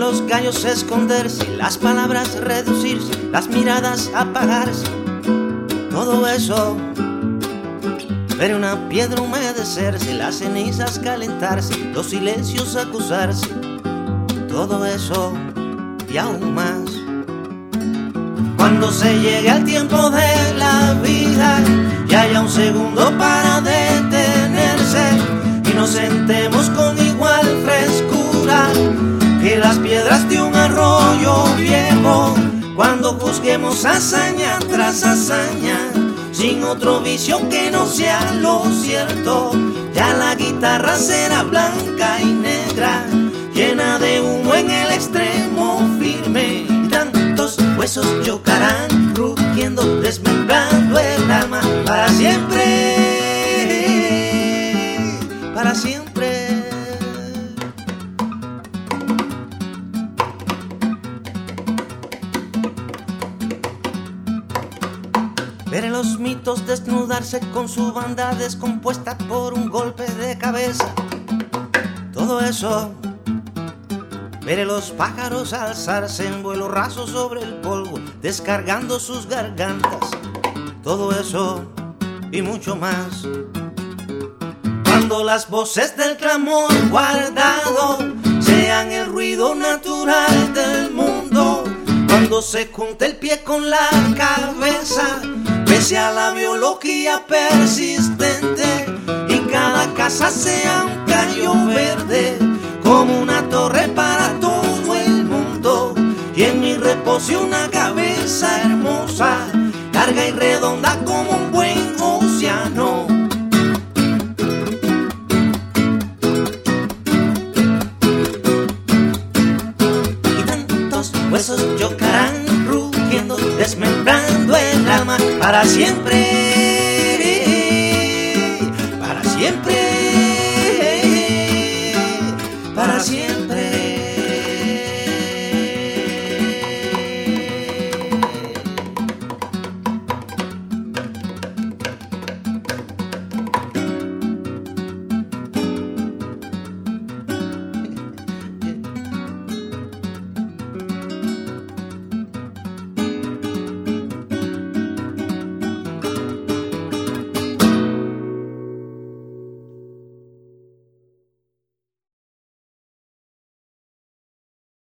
los gallos esconderse, las palabras reducirse, las miradas apagarse. Todo eso, ver una piedra humedecerse, las cenizas calentarse, los silencios acusarse. Todo eso y aún más. Cuando se llegue al tiempo de la vida y haya un segundo para detenerse y nos sentemos con igual frescura que las piedras de un arroyo viejo, cuando juzguemos hazaña tras hazaña sin otro vicio que no sea lo cierto, ya la guitarra será blanca y negra, llena de humo en el extremo firme, y tantos huesos chocarán rugiendo, desmembrando el alma para siempre, para siempre. Veré los mitos desnudarse con su banda descompuesta por un golpe de cabeza. Todo eso. Veré los pájaros alzarse en vuelo raso sobre el polvo, descargando sus gargantas. Todo eso y mucho más. Cuando las voces del clamor guardado sean el ruido natural del mundo, cuando se junte el pie con la cabeza, pese a la biología persistente, y cada casa sea un caño verde, como una torre para todo el mundo, y en mi reposo una cabeza hermosa, larga y redonda como un buen océano. Y tantos huesos chocarán rugiendo, desmembrando el alma para siempre.